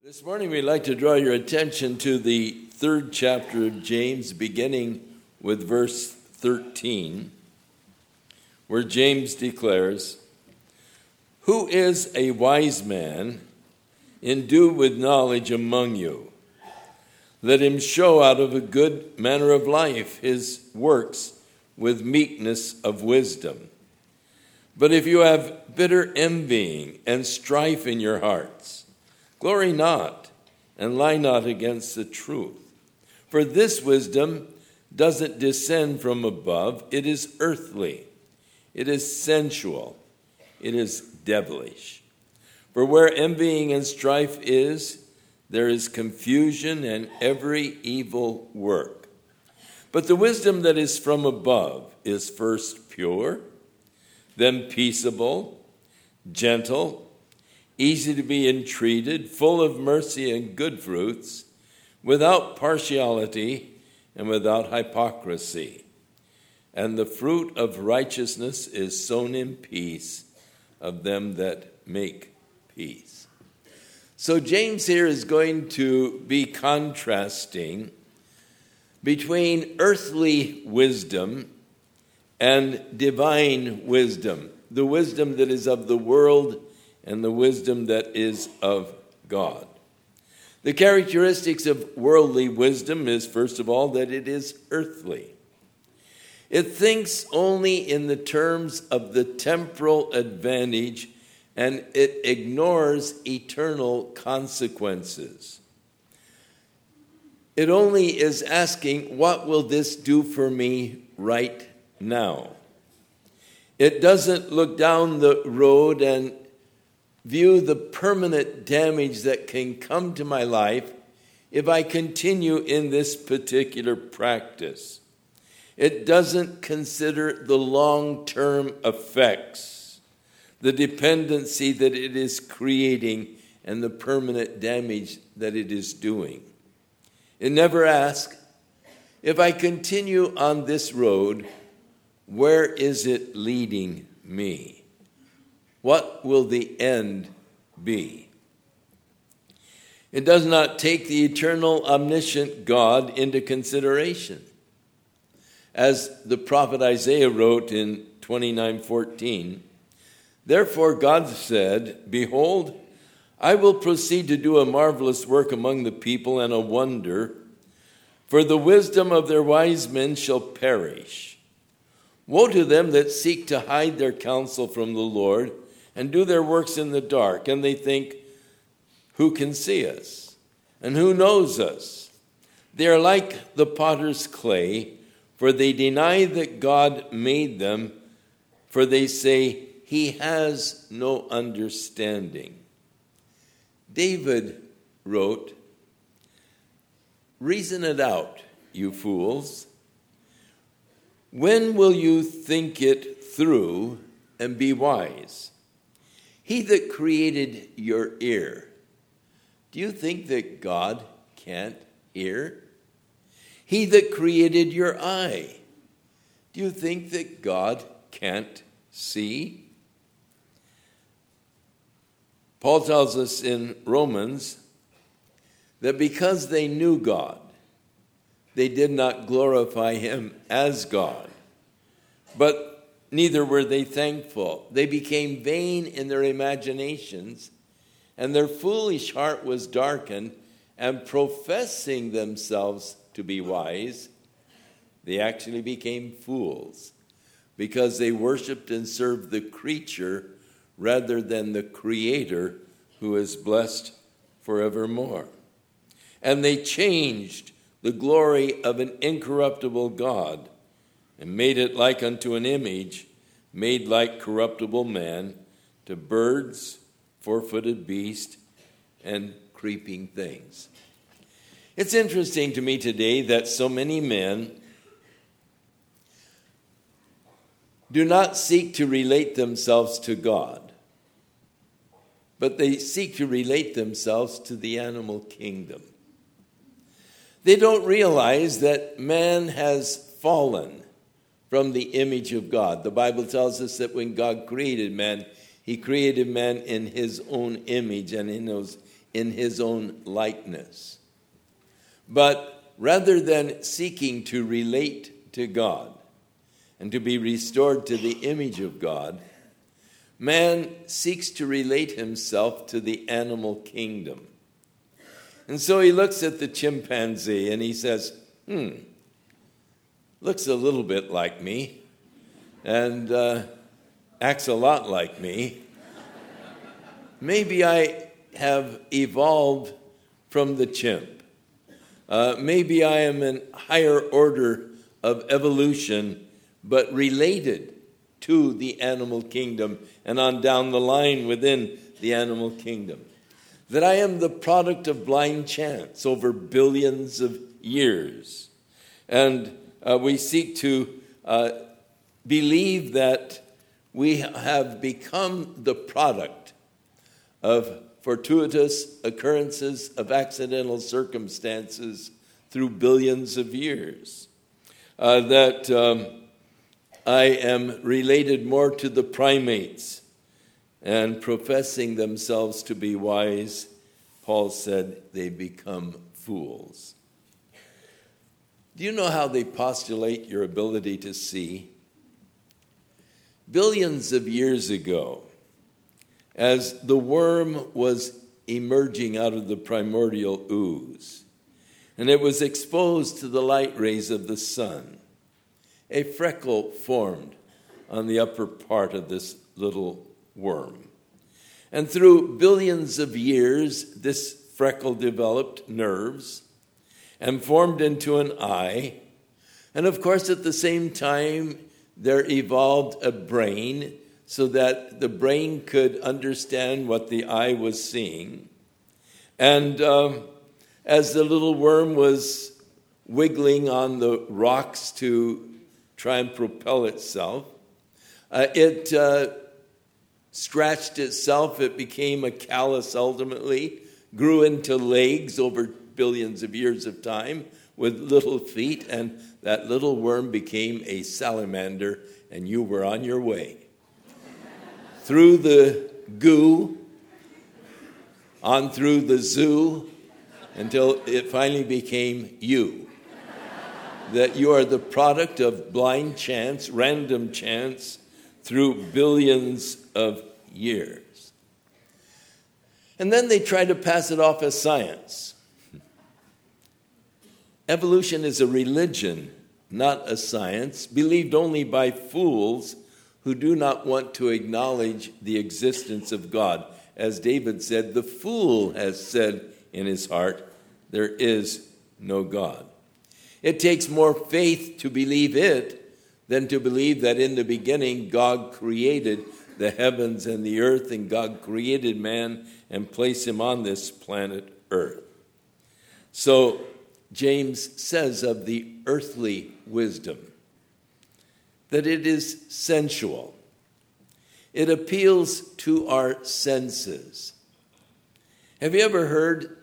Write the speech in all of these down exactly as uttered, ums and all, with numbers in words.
This morning we'd like to draw your attention to the third chapter of James, beginning with verse thirteen, where James declares, "Who is a wise man endued with knowledge among you? Let him show out of a good manner of life his works with meekness of wisdom. But if you have bitter envying and strife in your hearts, glory not, and lie not against the truth. For this wisdom doesn't descend from above. It is earthly. It is sensual. It is devilish. For where envying and strife is, there is confusion and every evil work. But the wisdom that is from above is first pure, then peaceable, gentle, easy to be entreated, full of mercy and good fruits, without partiality and without hypocrisy. And the fruit of righteousness is sown in peace of them that make peace." So James here is going to be contrasting between earthly wisdom and divine wisdom, the wisdom that is of the world and the wisdom that is of God. The characteristics of worldly wisdom is, first of all, that it is earthly. It thinks only in the terms of the temporal advantage, and it ignores eternal consequences. It only is asking, what will this do for me right now? It doesn't look down the road and view the permanent damage that can come to my life if I continue in this particular practice. It doesn't consider the long-term effects, the dependency that it is creating, and the permanent damage that it is doing. It never asks, if I continue on this road, where is it leading me? What will the end be? It does not take the eternal, omniscient God into consideration. As the prophet Isaiah wrote in twenty-nine fourteen, "Therefore God said, Behold, I will proceed to do a marvelous work among the people and a wonder, for the wisdom of their wise men shall perish. Woe to them that seek to hide their counsel from the Lord, and do their works in the dark, and they think, who can see us? And who knows us? They are like the potter's clay, for they deny that God made them, for they say, he has no understanding." David wrote, "Reason it out, you fools. When will you think it through and be wise? He that created your ear, do you think that God can't hear? He that created your eye, do you think that God can't see?" Paul tells us in Romans that because they knew God, they did not glorify him as God, but neither were they thankful. They became vain in their imaginations, and their foolish heart was darkened, and professing themselves to be wise, they actually became fools, because they worshiped and served the creature rather than the Creator, who is blessed forevermore. And they changed the glory of an incorruptible God and made it like unto an image made like corruptible man, to birds, four-footed beasts, and creeping things. It's interesting to me today that so many men do not seek to relate themselves to God, but they seek to relate themselves to the animal kingdom. They don't realize that man has fallen from the image of God. The Bible tells us that when God created man, he created man in his own image, and in those in his own likeness. But rather than seeking to relate to God and to be restored to the image of God, man seeks to relate himself to the animal kingdom. And so he looks at the chimpanzee and he says, hmm, looks a little bit like me and uh, acts a lot like me. Maybe I have evolved from the chimp. Uh, maybe I am in higher order of evolution, but related to the animal kingdom and on down the line within the animal kingdom. That I am the product of blind chance over billions of years. And uh, we seek to uh, believe that we have become the product of fortuitous occurrences of accidental circumstances through billions of years. Uh, that um, I am related more to the primates, and professing themselves to be wise, Paul said they become fools. Do you know how they postulate your ability to see? Billions of years ago, as the worm was emerging out of the primordial ooze, and it was exposed to the light rays of the sun, a freckle formed on the upper part of this little worm. And through billions of years, this freckle developed nerves and formed into an eye. And of course, at the same time, there evolved a brain so that the brain could understand what the eye was seeing. And um, as the little worm was wiggling on the rocks to try and propel itself, uh, it uh, scratched itself. It became a callus ultimately, grew into legs over billions of years of time with little feet, and that little worm became a salamander, and you were on your way. Through the goo, on through the zoo, until it finally became you. That you are the product of blind chance, random chance, through billions of years. And then they try to pass it off as science. Evolution is a religion, not a science, believed only by fools who do not want to acknowledge the existence of God. As David said, the fool has said in his heart, there is no God. It takes more faith to believe it than to believe that in the beginning God created the heavens and the earth, and God created man and placed him on this planet Earth. So James says of the earthly wisdom that it is sensual. It appeals to our senses. Have you ever heard,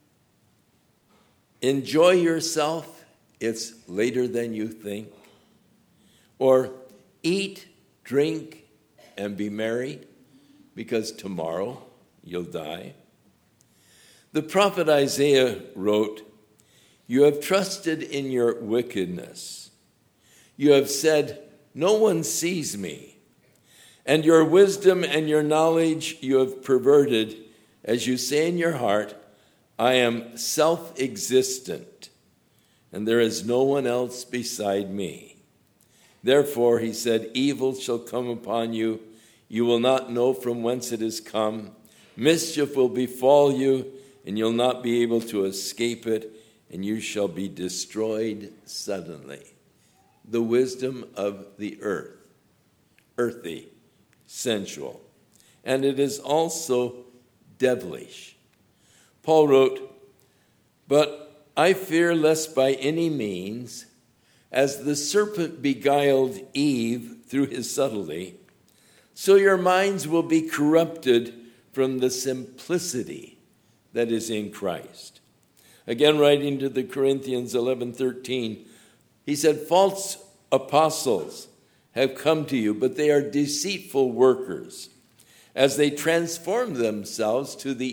enjoy yourself, it's later than you think? Or eat, drink, and be merry, because tomorrow you'll die? The prophet Isaiah wrote, you have trusted in your wickedness. You have said, no one sees me. And your wisdom and your knowledge you have perverted, as you say in your heart, I am self-existent, and there is no one else beside me. Therefore, he said, evil shall come upon you. You will not know from whence it has come. Mischief will befall you, and you'll not be able to escape it, and you shall be destroyed suddenly. The wisdom of the earth, earthy, sensual. And it is also devilish. Paul wrote, but I fear lest by any means, as the serpent beguiled Eve through his subtlety, so your minds will be corrupted from the simplicity that is in Christ. Again, writing to the Corinthians eleven thirteen, he said, false apostles have come to you, but they are deceitful workers, as they transform themselves to the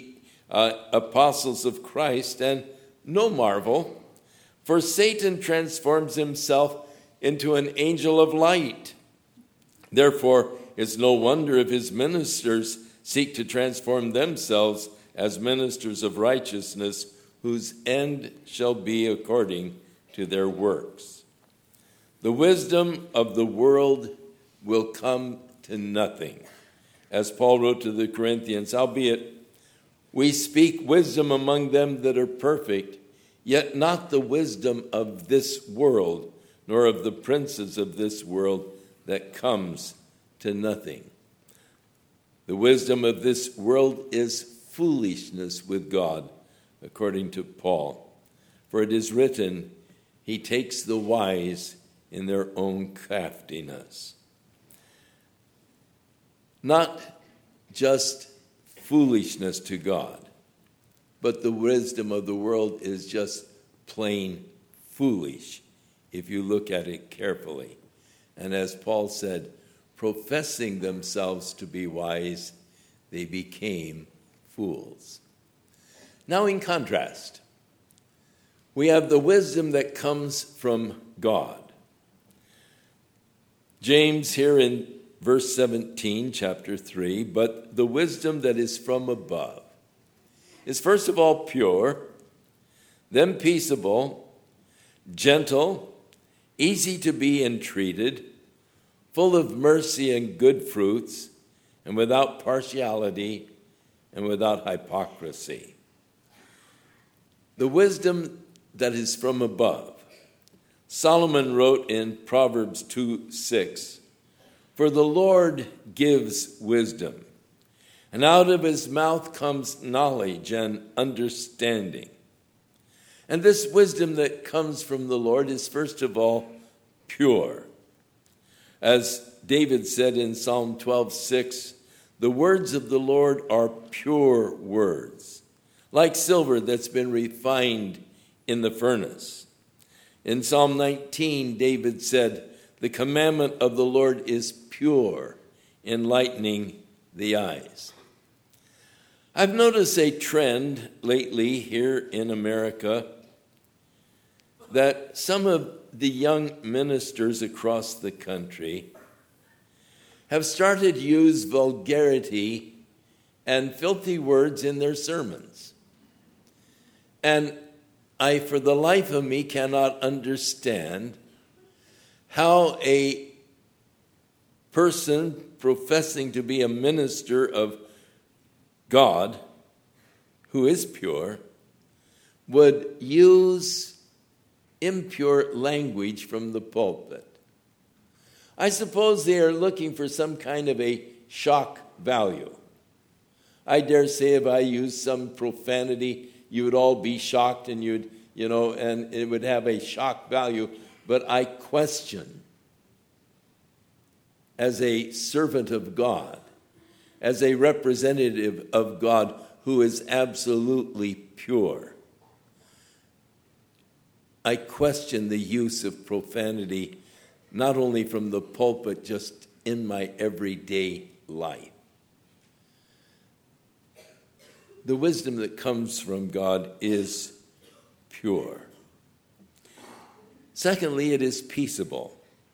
uh, apostles of Christ, and no marvel, for Satan transforms himself into an angel of light. Therefore, it's no wonder if his ministers seek to transform themselves as ministers of righteousness, whose end shall be according to their works. The wisdom of the world will come to nothing. As Paul wrote to the Corinthians, howbeit we speak wisdom among them that are perfect, yet not the wisdom of this world, nor of the princes of this world, that comes to nothing. The wisdom of this world is foolishness with God, according to Paul. For it is written, he takes the wise in their own craftiness. Not just foolishness to God, but the wisdom of the world is just plain foolish if you look at it carefully. And as Paul said, professing themselves to be wise, they became fools. Now, in contrast, we have the wisdom that comes from God. James here in verse seventeen, chapter three, but the wisdom that is from above is first of all pure, then peaceable, gentle, easy to be entreated, full of mercy and good fruits, and without partiality and without hypocrisy. The wisdom that is from above. Solomon wrote in Proverbs two six, for the Lord gives wisdom, and out of his mouth comes knowledge and understanding. And this wisdom that comes from the Lord is first of all pure. As David said in Psalm twelve six, the words of the Lord are pure words, like silver that's been refined in the furnace. In Psalm nineteen, David said, the commandment of the Lord is pure, enlightening the eyes. I've noticed a trend lately here in America that some of the young ministers across the country have started to use vulgarity and filthy words in their sermons. And I, for the life of me, cannot understand how a person professing to be a minister of God, who is pure, would use impure language from the pulpit. I suppose they are looking for some kind of a shock value. I dare say if I used some profanity, you would all be shocked and you'd, you know, and it would have a shock value. But I question, as a servant of God, as a representative of God who is absolutely pure, I question the use of profanity, not only from the pulpit, just in my everyday life. The wisdom that comes from God is pure. Secondly, it is peaceable.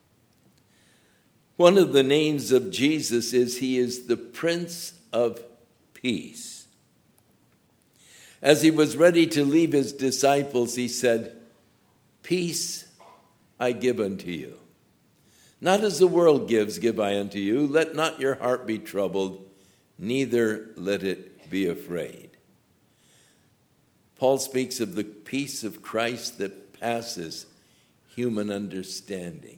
One of the names of Jesus is he is the Prince of Peace. As he was ready to leave his disciples, he said, peace I give unto you. Not as the world gives, give I unto you. Let not your heart be troubled, neither let it be afraid. Paul speaks of the peace of Christ that passes human understanding.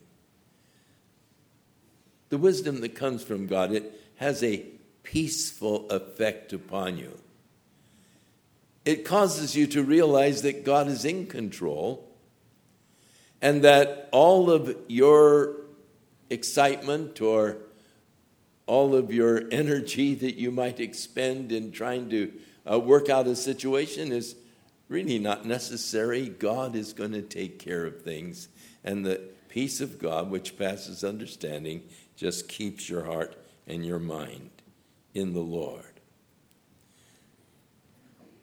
The wisdom that comes from God, it has a peaceful effect upon you. It causes you to realize that God is in control and that all of your excitement or all of your energy that you might expend in trying to uh, work out a situation is really not necessary. God is going to take care of things, and the peace of God, which passes understanding, just keeps your heart and your mind in the Lord.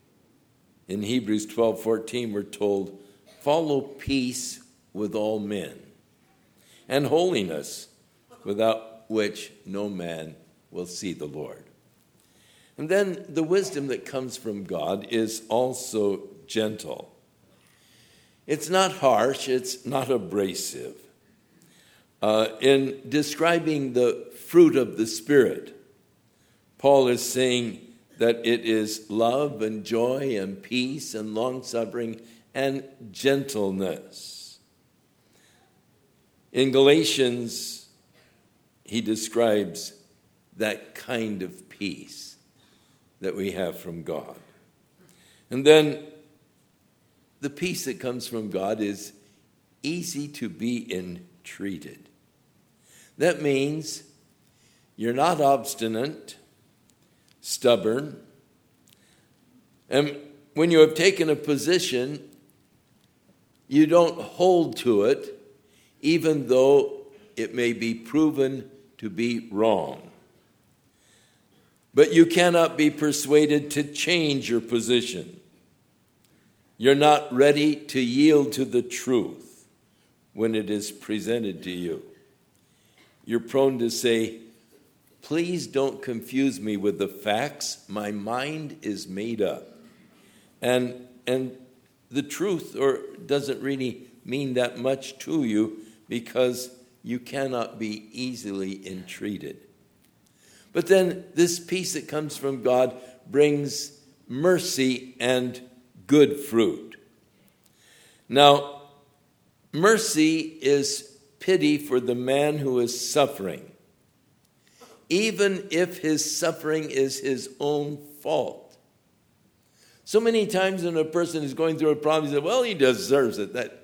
In Hebrews twelve fourteen, we're told, follow peace with all men, and holiness, without which no man will see the Lord. And then the wisdom that comes from God is also gentle. It's not harsh, it's not abrasive. Uh, in describing the fruit of the Spirit, Paul is saying that it is love and joy and peace and long-suffering and gentleness. In Galatians, he describes that kind of peace that we have from God. And then the peace that comes from God is easy to be entreated. That means you're not obstinate, stubborn, and when you have taken a position, you don't hold to it, even though it may be proven to be wrong. But you cannot be persuaded to change your position. You're not ready to yield to the truth when it is presented to you. You're prone to say, please don't confuse me with the facts. My mind is made up. And, and the truth or doesn't really mean that much to you because you cannot be easily entreated. But then this peace that comes from God brings mercy and good fruit. Now, mercy is pity for the man who is suffering, even if his suffering is his own fault. So many times when a person is going through a problem, he says, well, he deserves it. That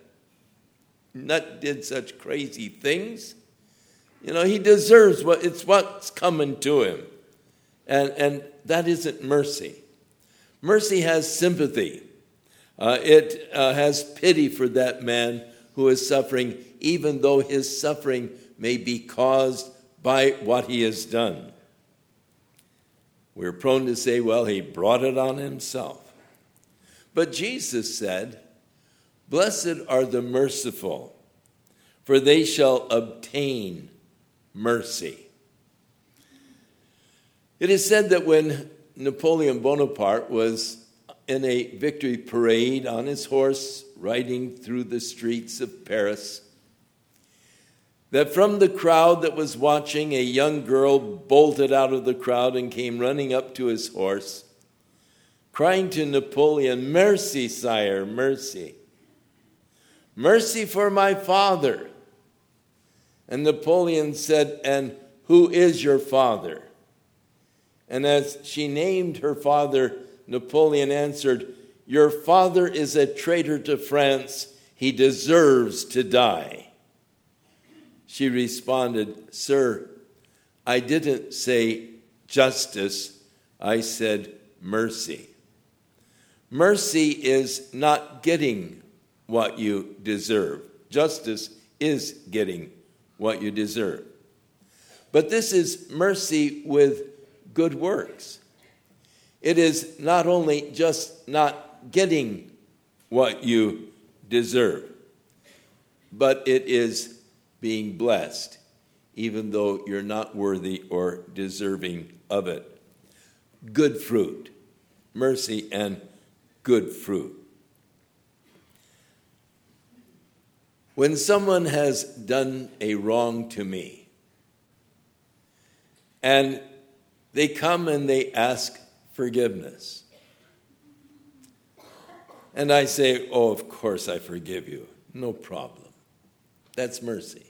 nut did such crazy things. You know, he deserves what it's what's coming to him. And, and that isn't mercy. Mercy has sympathy. Uh, it uh, has pity for that man who is suffering, even though his suffering may be caused by what he has done. We're prone to say, well, he brought it on himself. But Jesus said, blessed are the merciful, for they shall obtain mercy. It is said that when Napoleon Bonaparte was in a victory parade on his horse riding through the streets of Paris, that from the crowd that was watching, a young girl bolted out of the crowd and came running up to his horse, crying to Napoleon, mercy, sire, mercy. Mercy for my father. And Napoleon said, and who is your father? And as she named her father, Napoleon answered, your father is a traitor to France. He deserves to die. She responded, sir, I didn't say justice. I said mercy. Mercy is not getting what you deserve. Justice is getting what you deserve. But this is mercy with good works. It is not only just not getting what you deserve, but it is being blessed, even though you're not worthy or deserving of it. Good fruit, mercy and good fruit. When someone has done a wrong to me, and they come and they ask forgiveness, and I say, oh, of course I forgive you, no problem. That's mercy.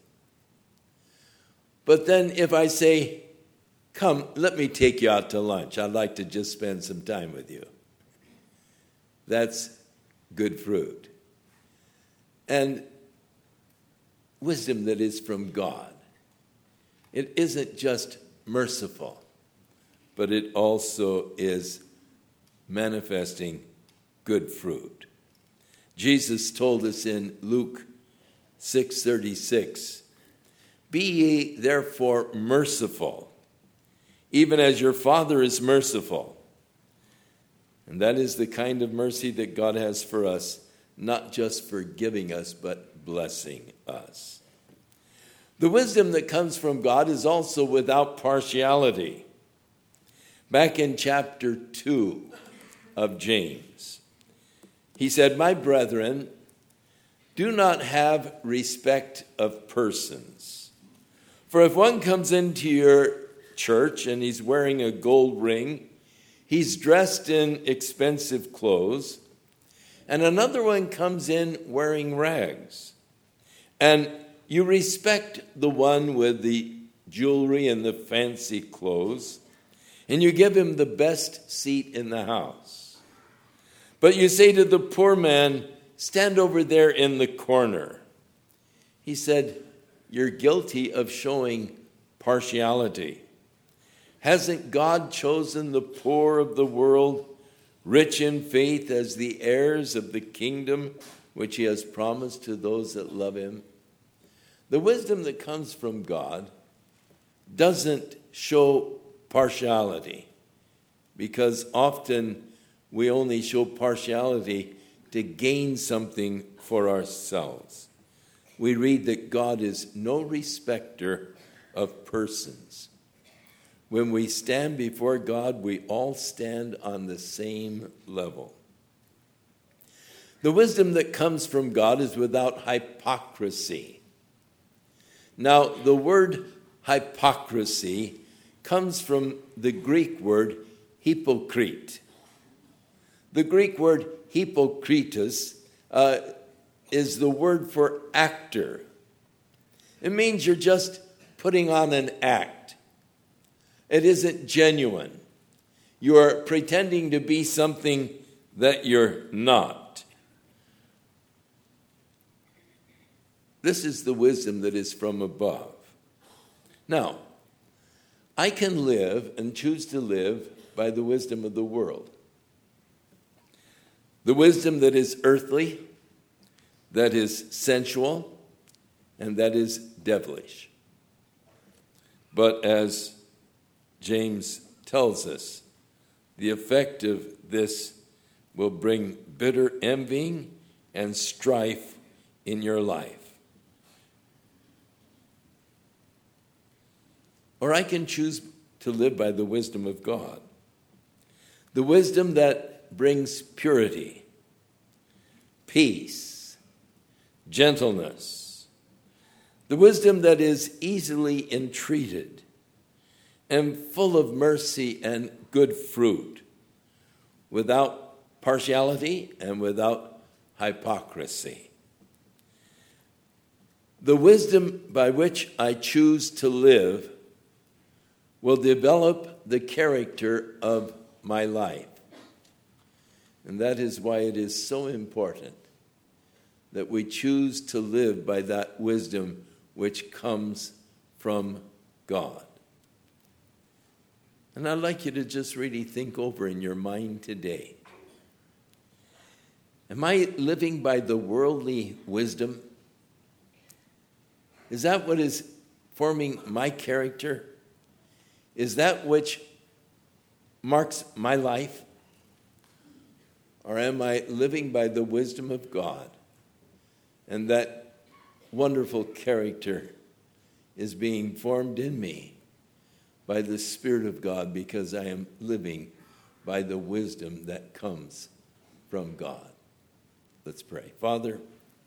But then if I say, come, let me take you out to lunch. I'd like to just spend some time with you. That's good fruit. And wisdom that is from God. It isn't just merciful, but it also is manifesting good fruit. Jesus told us in Luke six thirty-six, be ye therefore merciful, even as your Father is merciful. And that is the kind of mercy that God has for us, not just forgiving us, but blessing us. The wisdom that comes from God is also without partiality. Back in chapter two of James, he said, "My brethren, do not have respect of persons. For if one comes into your church and he's wearing a gold ring, he's dressed in expensive clothes, and another one comes in wearing rags, and you respect the one with the jewelry and the fancy clothes, and you give him the best seat in the house. But you say to the poor man, 'Stand over there in the corner.' He said, 'You're guilty of showing partiality. Hasn't God chosen the poor of the world, rich in faith, as the heirs of the kingdom which he has promised to those that love him?'" The wisdom that comes from God doesn't show partiality, because often we only show partiality to gain something for ourselves. We read that God is no respecter of persons. When we stand before God, we all stand on the same level. The wisdom that comes from God is without hypocrisy. Now, the word hypocrisy comes from the Greek word hypocrite. The Greek word hypokritos uh, is the word for actor. It means you're just putting on an act. It isn't genuine. You are pretending to be something that you're not. This is the wisdom that is from above. Now, I can live and choose to live by the wisdom of the world. The wisdom that is earthly, that is sensual, and that is devilish. But as James tells us, the effect of this will bring bitter envying and strife in your life. Or I can choose to live by the wisdom of God. The wisdom that brings purity, peace, gentleness. The wisdom that is easily entreated and full of mercy and good fruit, without partiality and without hypocrisy. The wisdom by which I choose to live will develop the character of my life. And that is why it is so important that we choose to live by that wisdom which comes from God. And I'd like you to just really think over in your mind today. Am I living by the worldly wisdom? Is that what is forming my character? Is that which marks my life? Or am I living by the wisdom of God? And that wonderful character is being formed in me by the Spirit of God, because I am living by the wisdom that comes from God. Let's pray. Father,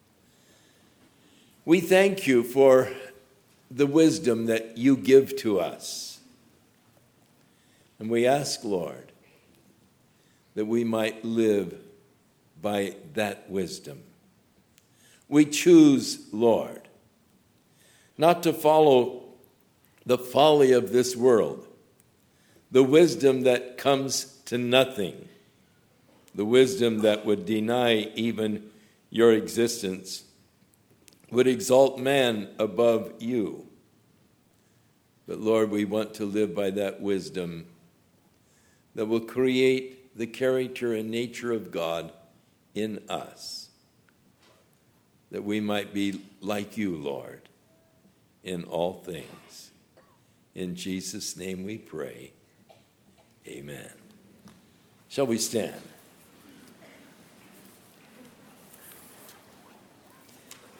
we thank you for the wisdom that you give to us. And we ask, Lord, that we might live by that wisdom. We choose, Lord, not to follow the folly of this world, the wisdom that comes to nothing, the wisdom that would deny even your existence, would exalt man above you. But Lord, we want to live by that wisdom that will create the character and nature of God in us, that we might be like you, Lord, in all things. In Jesus' name we pray. Amen. Shall we stand?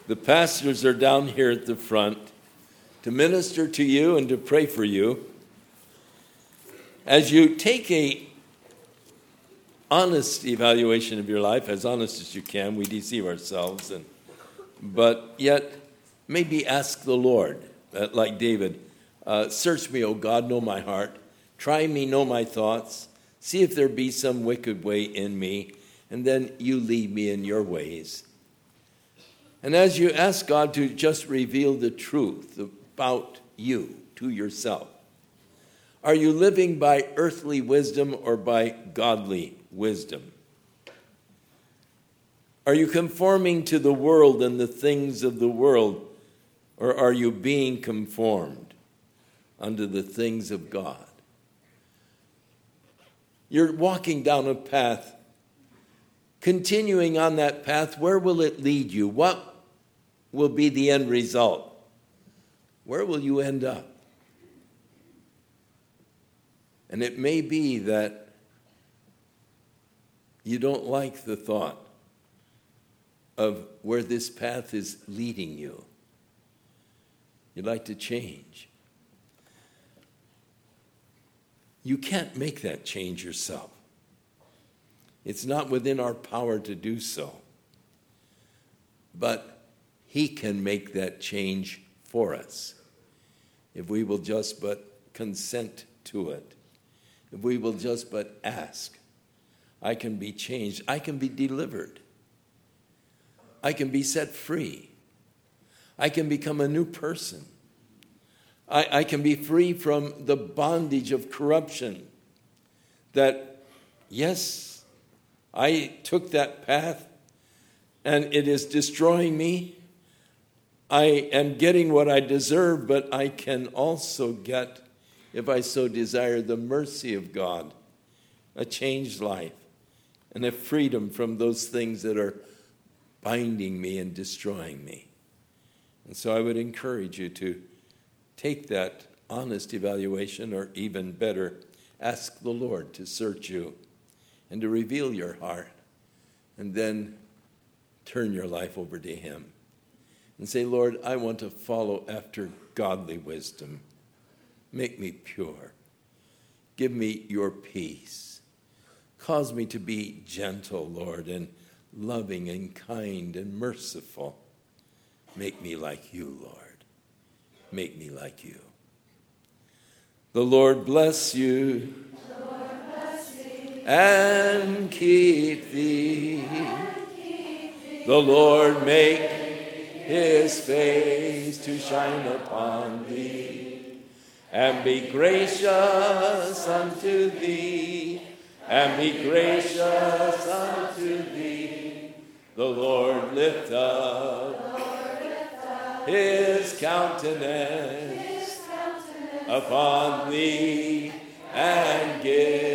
The pastors are down here at the front to minister to you and to pray for you. As you take a honest evaluation of your life, as honest as you can, we deceive ourselves, and but yet maybe ask the Lord, uh, like David, uh, search me, O God, know my heart. Try me, know my thoughts. See if there be some wicked way in me, and then you lead me in your ways. And as you ask God to just reveal the truth about you to yourself, are you living by earthly wisdom or by godly wisdom? Are you conforming to the world and the things of the world, or are you being conformed unto the things of God? You're walking down a path. Continuing on that path, where will it lead you? What will be the end result? Where will you end up? And it may be that you don't like the thought of where this path is leading you. You'd like to change. You can't make that change yourself. It's not within our power to do so. But He can make that change for us if we will just but consent to it. If we will just but ask. I can be changed. I can be delivered. I can be set free. I can become a new person. I, I can be free from the bondage of corruption that, yes, I took that path and it is destroying me. I am getting what I deserve, but I can also get, if I so desire, the mercy of God, a changed life, and a freedom from those things that are binding me and destroying me. And so I would encourage you to take that honest evaluation, or even better, ask the Lord to search you and to reveal your heart, and then turn your life over to Him and say, Lord, I want to follow after godly wisdom. Make me pure. Give me your peace. Cause me to be gentle, Lord, and loving and kind and merciful. Make me like you, Lord. Make me like you. The Lord bless you. The Lord bless thee. And keep thee. And keep thee. The Lord make His face to shine upon thee, and be gracious unto thee, and be gracious unto thee. The Lord lift up, Lord, lift up His countenance His countenance upon thee, and give